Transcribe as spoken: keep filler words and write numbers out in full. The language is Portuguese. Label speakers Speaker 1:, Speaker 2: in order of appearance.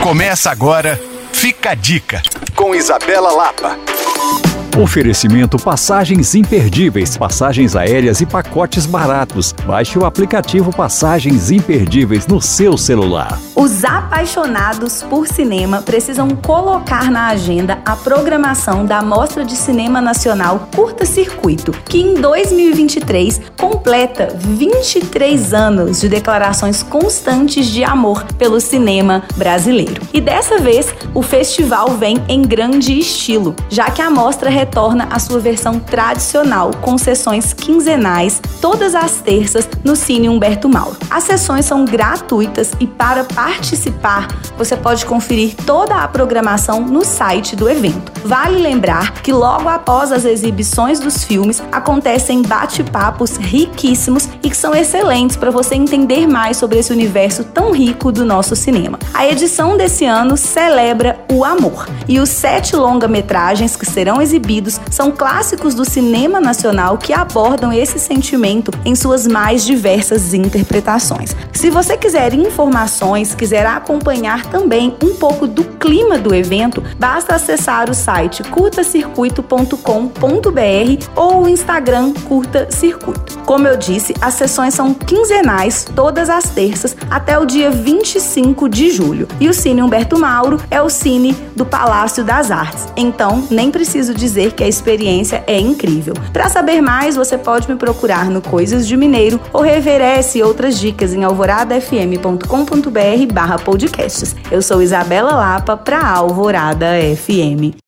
Speaker 1: Começa agora, Fica a Dica, com Isabela Lapa.
Speaker 2: Oferecimento Passagens Imperdíveis, passagens aéreas e pacotes baratos. Baixe o aplicativo Passagens Imperdíveis no seu celular.
Speaker 3: Os apaixonados por cinema precisam colocar na agenda a programação da Mostra de Cinema Nacional Curta Circuito, que em dois mil e vinte e três completa vinte e três anos de declarações constantes de amor pelo cinema brasileiro. E dessa vez, o festival vem em grande estilo, já que a mostra retorna à sua versão tradicional, com sessões quinzenais, todas as terças, no Cine Humberto Mauro. As sessões são gratuitas e, para participar, você pode conferir toda a programação no site do evento. Vale lembrar que logo após as exibições dos filmes, acontecem bate-papos riquíssimos e que são excelentes para você entender mais sobre esse universo tão rico do nosso cinema. A edição desse ano celebra o amor, e os sete longa-metragens que serão exibidos são clássicos do cinema nacional que abordam esse sentimento em suas mais diversas interpretações. Se você quiser informações, quiser acompanhar também um pouco do clima do evento, basta acessar o site curta circuito ponto com ponto b r ou o Instagram Curta Circuito. Como eu disse, as sessões são quinzenais, todas as terças, até o dia vinte e cinco de julho. E o Cine Humberto Mauro é o cine do Palácio das Artes. Então, nem preciso dizer que a experiência é incrível. Para saber mais, você pode me procurar no Coisas de Mineiro ou rever essa e outras dicas em alvorada f m ponto com ponto b r barra podcasts. Eu sou Isabela Lapa para Alvorada F M.